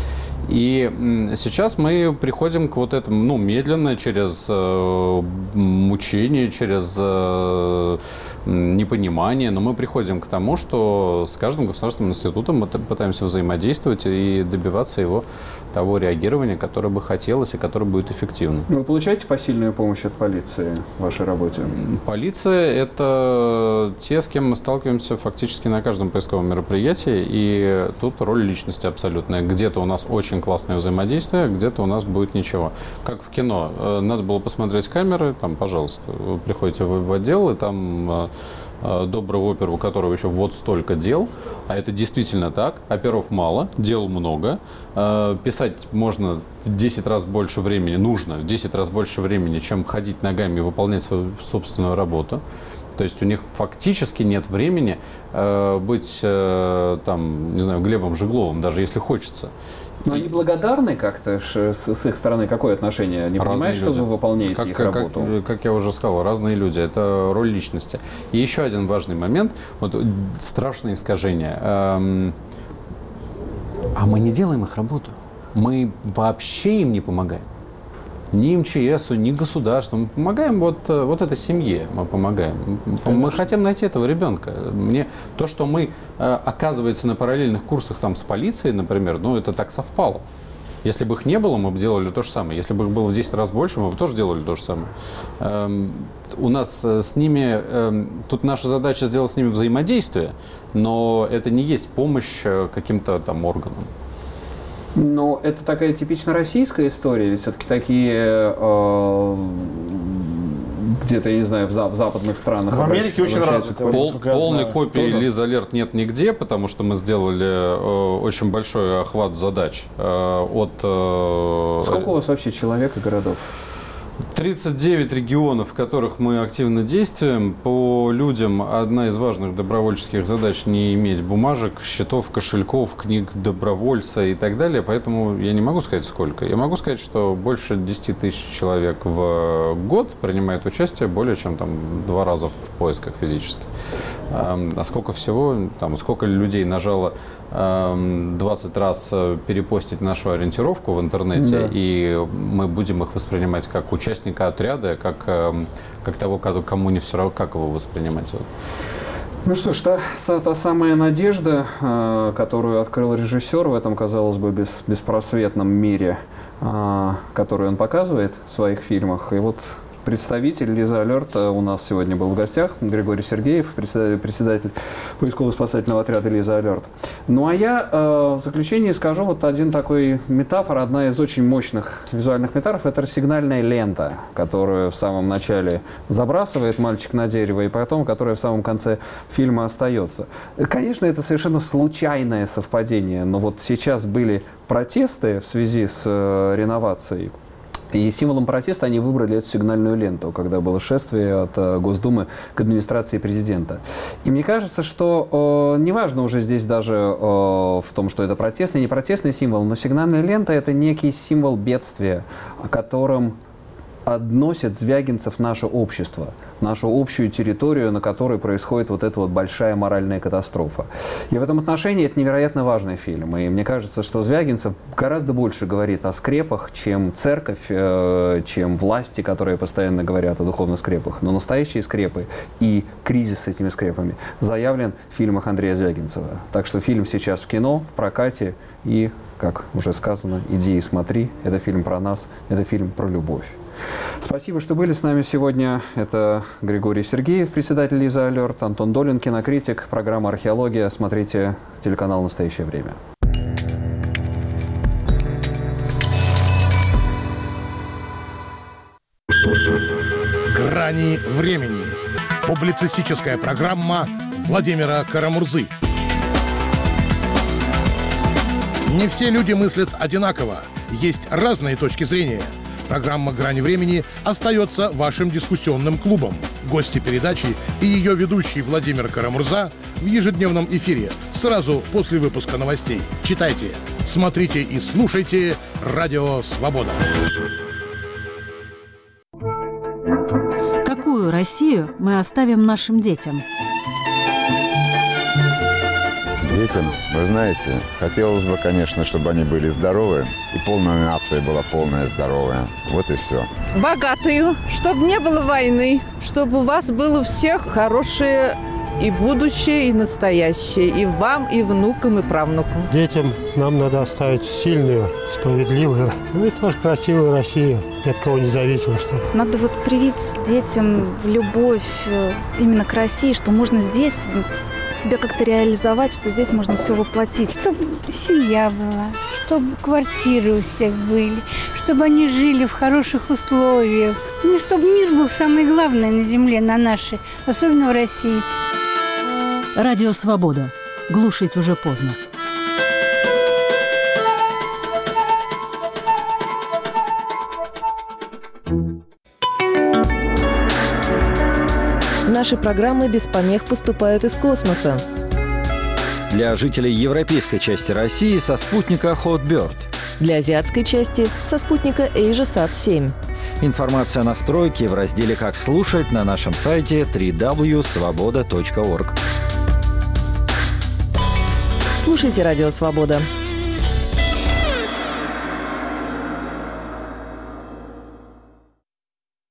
И сейчас мы приходим к вот этому, медленно, через мучение, через непонимание, но мы приходим к тому, что с каждым государственным институтом мы пытаемся взаимодействовать и добиваться его того реагирования, которое бы хотелось и которое будет эффективным. Вы получаете посильную помощь от полиции в вашей работе? Полиция – это те, с кем мы сталкиваемся фактически на каждом поисковом мероприятии, и тут роль личности абсолютная. Где-то у нас очень классное взаимодействие, где-то у нас будет ничего. Как в кино. Надо было посмотреть камеры, там, пожалуйста, вы приходите в отдел, и там доброго опера, у которого еще вот столько дел, а это действительно так, оперов мало, дел много, писать можно в 10 раз больше времени, нужно в 10 раз больше времени, чем ходить ногами и выполнять свою собственную работу. То есть у них фактически нет времени быть, там, не знаю, Глебом Жегловым, даже если хочется. Но они благодарны как-то с их стороны? Какое отношение? Они понимают, что вы выполняете их работу? Как я уже сказал, разные люди. Это роль личности. И еще один важный момент. Вот страшное искажение. А мы не делаем их работу. Мы вообще им не помогаем. Ни МЧСу, ни государству. Мы помогаем вот этой семье. Мы помогаем. Мы хотим найти этого ребенка. То, что мы, оказывается, на параллельных курсах там с полицией, например, это так совпало. Если бы их не было, мы бы делали то же самое. Если бы их было в 10 раз больше, мы бы тоже делали то же самое. У нас с ними, тут наша задача сделать с ними взаимодействие, но это не есть помощь каким-то там органам. Но это такая типично российская история, ведь все-таки такие где-то, я не знаю, в западных странах. В Америке очень развито. Полной копии Лиз Алерт нет нигде, потому что мы сделали очень большой охват задач. Сколько у вас вообще человек и городов? 39 регионов, в которых мы активно действуем. По людям одна из важных добровольческих задач – не иметь бумажек, счетов, кошельков, книг добровольца и так далее. Поэтому я не могу сказать, сколько. Я могу сказать, что больше 10 тысяч человек в год принимает участие более чем 2 раза в поисках физически. А сколько всего, сколько людей нажало 20 раз перепостить нашу ориентировку в интернете, да. И мы будем их воспринимать как участника отряда, как того, кому не все равно, как его воспринимать. Ну что ж, та самая надежда, которую открыл режиссер в этом, казалось бы, беспросветном мире, который он показывает в своих фильмах. И вот представитель Лизы Алерт у нас сегодня был в гостях, Григорий Сергеев, председатель поисково-спасательного отряда Лиза Алерт. Ну а я в заключение скажу вот один такой метафор, одна из очень мощных визуальных метафор, это сигнальная лента, которую в самом начале забрасывает мальчик на дерево, и потом, которая в самом конце фильма остается. Конечно, это совершенно случайное совпадение, но вот сейчас были протесты в связи с реновацией. И символом протеста они выбрали эту сигнальную ленту, когда было шествие от Госдумы к администрации президента. И мне кажется, что неважно уже здесь даже в том, что это протестный, не протестный символ, но сигнальная лента – это некий символ бедствия, о котором относит звягинцев наше общество, нашу общую территорию, на которой происходит вот эта вот большая моральная катастрофа. И в этом отношении это невероятно важный фильм. И мне кажется, что Звягинцев гораздо больше говорит о скрепах, чем церковь, чем власти, которые постоянно говорят о духовных скрепах. Но настоящие скрепы и кризис с этими скрепами заявлен в фильмах Андрея Звягинцева. Так что фильм сейчас в кино, в прокате. И, как уже сказано, иди и смотри. Это фильм про нас, это фильм про любовь. Спасибо, что были с нами сегодня. Это Григорий Сергеев, председатель Лиза Алерт, Антон Долин, кинокритик, программа «Археология». Смотрите телеканал «Настоящее время». «Грани времени». Публицистическая программа Владимира Карамурзы. Не все люди мыслят одинаково. Есть разные точки зрения. Программа «Грани времени» остается вашим дискуссионным клубом. Гости передачи и ее ведущий Владимир Карамурза в ежедневном эфире сразу после выпуска новостей. Читайте, смотрите и слушайте «Радио Свобода». Какую Россию мы оставим нашим детям? Детям, вы знаете, хотелось бы, конечно, чтобы они были здоровы, и полная нация была полная здоровая. Вот и все. Богатую, чтобы не было войны, чтобы у вас было у всех хорошее и будущее, и настоящее, и вам, и внукам, и правнукам. Детям нам надо оставить сильную, справедливую, ну и тоже красивую Россию, ни от кого не зависимо. Чтобы. Надо вот привить детям любовь именно к России, что можно здесь себя как-то реализовать, что здесь можно все воплотить. Чтобы семья была, чтобы квартиры у всех были, чтобы они жили в хороших условиях. Ну, чтобы мир был самое главное на земле, на нашей, особенно в России. Радио «Свобода». Глушить уже поздно. Наши программы без помех поступают из космоса. Для жителей европейской части России со спутника Hotbird. Для азиатской части со спутника AsiaSat-7. Информация о настройке в разделе «Как слушать» на нашем сайте www.svoboda.org. Слушайте «Радио Свобода».